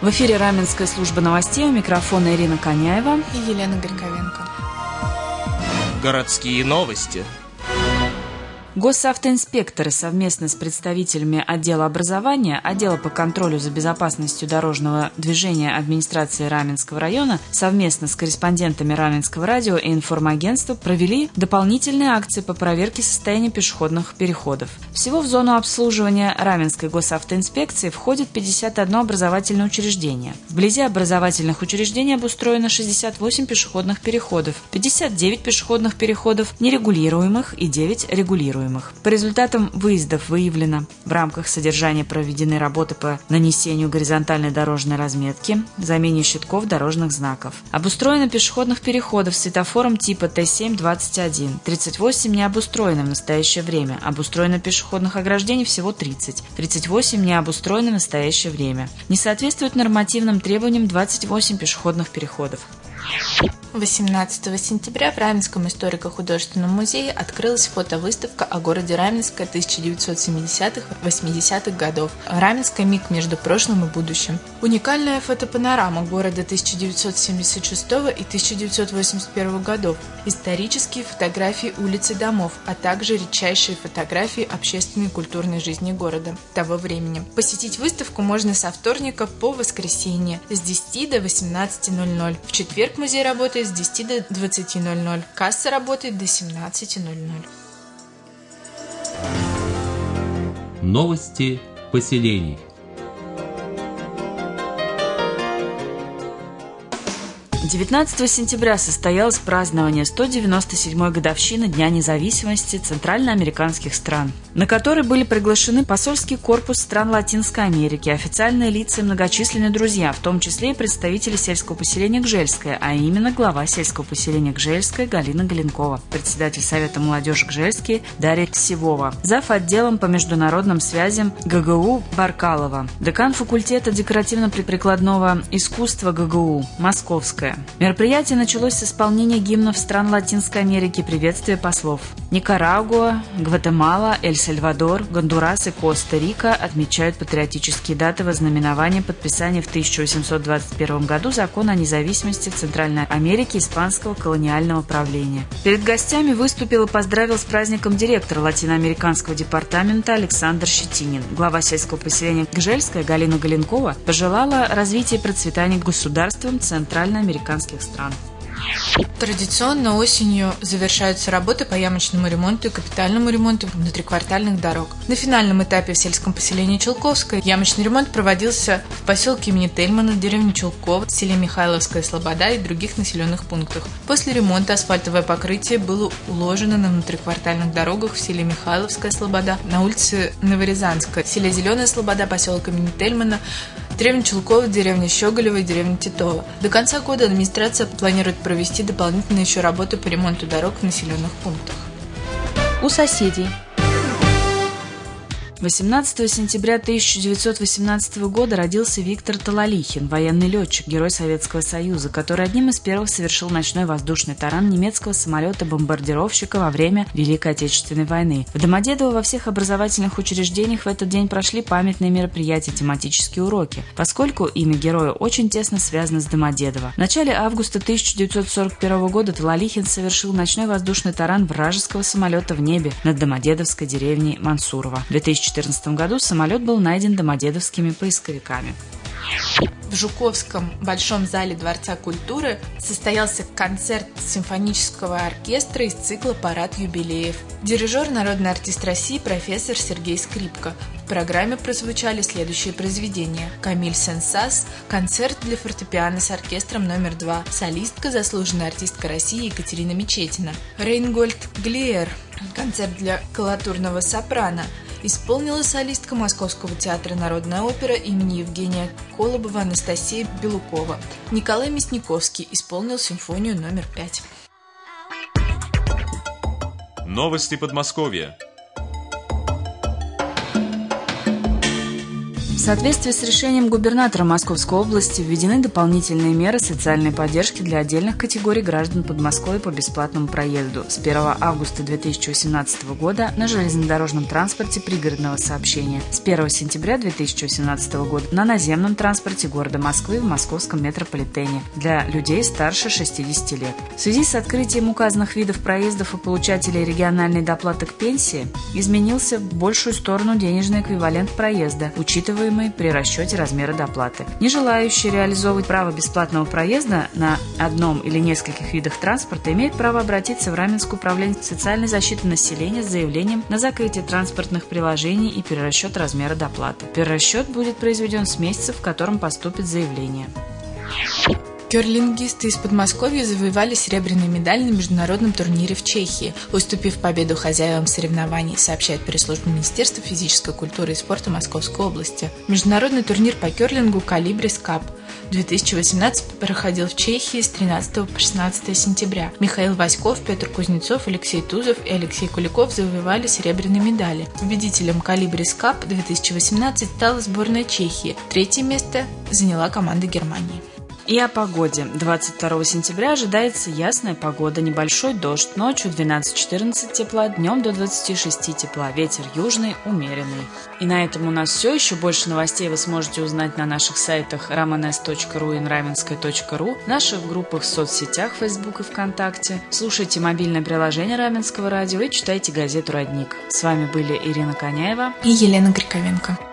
В эфире Раменская служба новостей, у микрофона Ирина Коняева и Елена Горьковенко. Городские новости. Госавтоинспекторы совместно с представителями отдела образования, отдела по контролю за безопасностью дорожного движения администрации Раменского района, совместно с корреспондентами Раменского радио и информагентства провели дополнительные акции по проверке состояния пешеходных переходов. Всего в зону обслуживания Раменской госавтоинспекции входит 51 образовательное учреждение. Вблизи образовательных учреждений обустроено 68 пешеходных переходов, 59 пешеходных переходов нерегулируемых и 9 регулируемых. По результатам выездов выявлено: в рамках содержания проведены работы по нанесению горизонтальной дорожной разметки, замене щитков дорожных знаков. Обустроено пешеходных переходов с светофором типа Т7-21, 38 не обустроено в настоящее время, обустроено пешеходных ограждений всего 30, 38 не обустроено в настоящее время. Не соответствует нормативным требованиям 28 пешеходных переходов. 18 сентября в Раменском историко-художественном музее открылась фотовыставка о городе Раменское 1970-80-х годов. Раменское – миг между прошлым и будущим. Уникальная фотопанорама города 1976 и 1981 годов, исторические фотографии улиц и домов, а также редчайшие фотографии общественной и культурной жизни города того времени. Посетить выставку можно со вторника по воскресенье с 10 до 18:00. В четверг музей работает с 10 до 20:00. Касса работает до 17:00. Новости поселений. 19 сентября состоялось празднование 197-й годовщины Дня независимости центральноамериканских стран, на который были приглашены посольский корпус стран Латинской Америки, официальные лица и многочисленные друзья, в том числе и представители сельского поселения Гжельское, а именно глава сельского поселения Гжельское Галина Галенкова, председатель Совета молодежи Гжельские Дарья Сивова, зав. Отделом по международным связям ГГУ Баркалова, декан факультета декоративно-прикладного искусства ГГУ Московская. Мероприятие началось с исполнения гимнов стран Латинской Америки и приветствия послов. Никарагуа, Гватемала, Эль-Сальвадор, Гондурас и Коста-Рика отмечают патриотические даты вознаменования подписания в 1821 году закона о независимости Центральной Америки испанского колониального правления. Перед гостями выступил и поздравил с праздником директор латиноамериканского департамента Александр Щетинин. Глава сельского поселения Гжельское Галина Галенкова пожелала развития и процветания государствам центральноамериканских стран. Традиционно осенью завершаются работы по ямочному ремонту и капитальному ремонту внутриквартальных дорог. На финальном этапе в сельском поселении Чулковское ямочный ремонт проводился в поселке имени Тельмана, деревне Чулково, селе Михайловская Слобода и других населенных пунктах. После ремонта асфальтовое покрытие было уложено на внутриквартальных дорогах в селе Михайловская Слобода, на улице Новорязанская, селе Зеленая Слобода, поселок имени Тельмана, деревня Чулково, деревня Щеголева и деревня Титова. До конца года администрация планирует провести дополнительные еще работы по ремонту дорог в населенных пунктах. У соседей. 18 сентября 1918 года родился Виктор Талалихин, военный летчик, герой Советского Союза, который одним из первых совершил ночной воздушный таран немецкого самолета-бомбардировщика во время Великой Отечественной войны. В Домодедово во всех образовательных учреждениях в этот день прошли памятные мероприятия, тематические уроки, поскольку имя героя очень тесно связано с Домодедово. В начале августа 1941 года Талалихин совершил ночной воздушный таран вражеского самолета в небе над домодедовской деревней Мансурово. В 2014 году самолет был найден домодедовскими поисковиками. В Жуковском Большом зале Дворца культуры состоялся концерт симфонического оркестра из цикла «Парад юбилеев». Дирижер, народный артист России, профессор Сергей Скрипка. В программе прозвучали следующие произведения: Камиль Сен-Сас, концерт для фортепиано с оркестром номер 2, солистка, заслуженная артистка России Екатерина Мечетина. Рейнгольд Глиер, концерт для коллатурного сопрано, исполнила солистка Московского театра «Народная опера» имени Евгения Колобова Анастасия Белукова. Николай Мясниковский исполнил симфонию номер 5. Новости Подмосковья. соответствии с решением губернатора Московской области введены дополнительные меры социальной поддержки для отдельных категорий граждан Подмосковья по бесплатному проезду с 1 августа 2018 года на железнодорожном транспорте пригородного сообщения, с 1 сентября 2018 года на наземном транспорте города Москвы в московском метрополитене для людей старше 60 лет. В связи с открытием указанных видов проездов у получателей региональной доплаты к пенсии изменился в большую сторону денежный эквивалент проезда, учитываемый при расчете размера доплаты. Не желающие реализовывать право бесплатного проезда на одном или нескольких видах транспорта имеют право обратиться в Раменское управление социальной защиты населения с заявлением на закрытие транспортных приложений и перерасчет размера доплаты. Перерасчет будет произведен с месяца, в котором поступит заявление. Керлингисты из Подмосковья завоевали серебряную медаль на международном турнире в Чехии, уступив победу хозяевам соревнований, сообщает пресс-служба Министерства физической культуры и спорта Московской области. Международный турнир по керлингу «Колибрис Кап» 2018 проходил в Чехии с 13 по 16 сентября. Михаил Васьков, Петр Кузнецов, Алексей Тузов и Алексей Куликов завоевали серебряные медали. Победителем «Колибрис Кап» 2018 стала сборная Чехии. Третье место заняла команда Германии. И о погоде. 22 сентября ожидается ясная погода, небольшой дождь, ночью 12-14 тепла, днем до 26 тепла, ветер южный, умеренный. И на этом у нас все. Еще больше новостей вы сможете узнать на наших сайтах ramanes.ru и raменская.ру, в наших группах в соцсетях Facebook и ВКонтакте. Слушайте мобильное приложение Раменского радио и читайте газету «Родник». С вами были Ирина Коняева и Елена Гриковенко.